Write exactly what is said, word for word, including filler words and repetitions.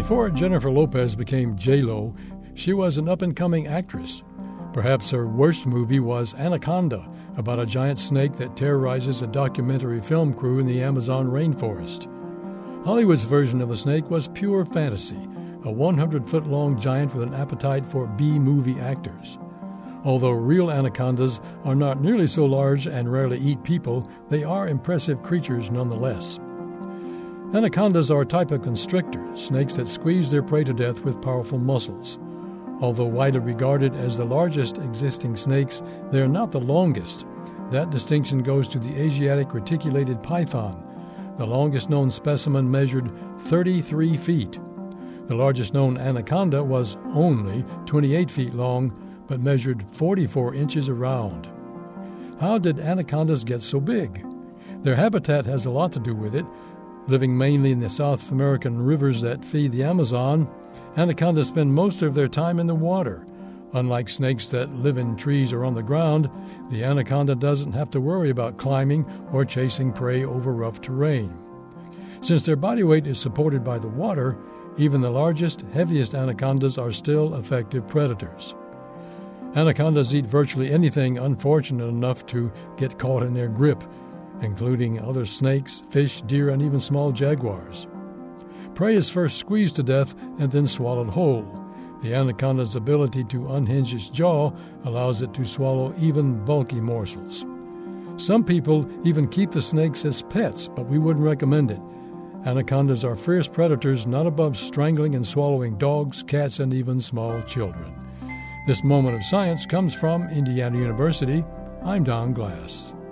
Before Jennifer Lopez became J-Lo, she was an up-and-coming actress. Perhaps her worst movie was Anaconda, about a giant snake that terrorizes a documentary film crew in the Amazon rainforest. Hollywood's version of the snake was pure fantasy, a one hundred foot long giant with an appetite for B-movie actors. Although real anacondas are not nearly so large and rarely eat people, they are impressive creatures nonetheless. Anacondas are a type of constrictor, snakes that squeeze their prey to death with powerful muscles. Although widely regarded as the largest existing snakes, they are not the longest. That distinction goes to the Asiatic reticulated python. The longest known specimen measured thirty-three feet. The largest known anaconda was only twenty-eight feet long, but measured forty-four inches around. How did anacondas get so big? Their habitat has a lot to do with it. Living mainly in the South American rivers that feed the Amazon, anacondas spend most of their time in the water. Unlike snakes that live in trees or on the ground, the anaconda doesn't have to worry about climbing or chasing prey over rough terrain. Since their body weight is supported by the water, even the largest, heaviest anacondas are still effective predators. Anacondas eat virtually anything unfortunate enough to get caught in their grip, including other snakes, fish, deer, and even small jaguars. Prey is first squeezed to death and then swallowed whole. The anaconda's ability to unhinge its jaw allows it to swallow even bulky morsels. Some people even keep the snakes as pets, but we wouldn't recommend it. Anacondas are fierce predators not above strangling and swallowing dogs, cats, and even small children. This moment of science comes from Indiana University. I'm Don Glass.